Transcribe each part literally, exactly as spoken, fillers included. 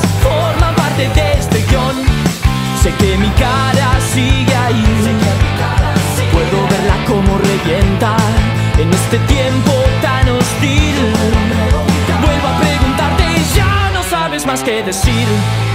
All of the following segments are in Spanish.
forman parte de este guión. Sé que mi cara sigue ahí, puedo verla como revienta en este tiempo tan hostil. Vuelvo a preguntarte y ya no sabes más que decir.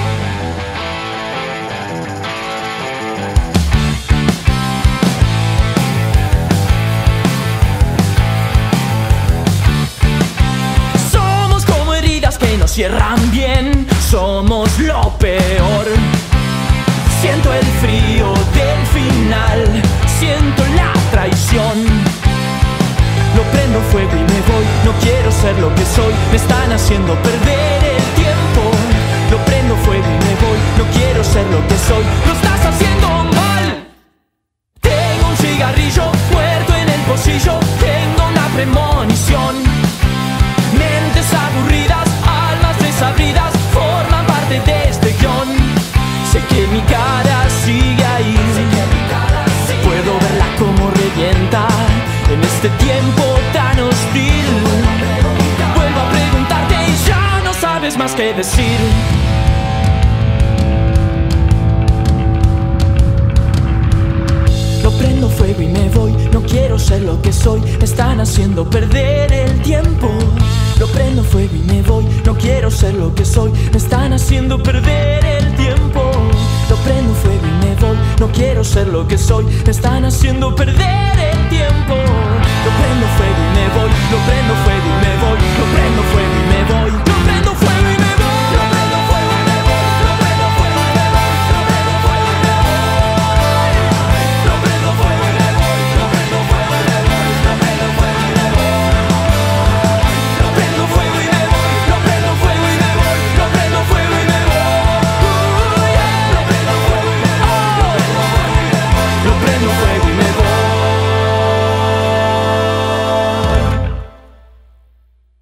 Somos como heridas que no cierran bien, somos lo peor. Siento el frío del final, siento la traición. Lo prendo fuego y me voy, no quiero ser lo que soy, me están haciendo perder el tiempo. Lo prendo fuego y me voy, no quiero ser lo que soy, lo estás haciendo mal. Tengo un cigarrillo muerto en el bolsillo, tengo una premonición. Mentes aburridas, almas desabridas, forman parte de este guión. Sé que mi cara sigue ahí, puedo verla como revienta en este tiempo tan hostil. Vuelvo a preguntarte y ya no sabes más que decir. Lo prendo fuego y me voy, no quiero ser lo que soy, me están haciendo perder el tiempo. Lo prendo fuego y me voy, no quiero ser lo que soy, me están haciendo perder el tiempo. Lo prendo fuego y me voy, no quiero ser lo que soy, me están haciendo perder el tiempo. Lo prendo fuego y me voy, lo prendo fuego y me voy, lo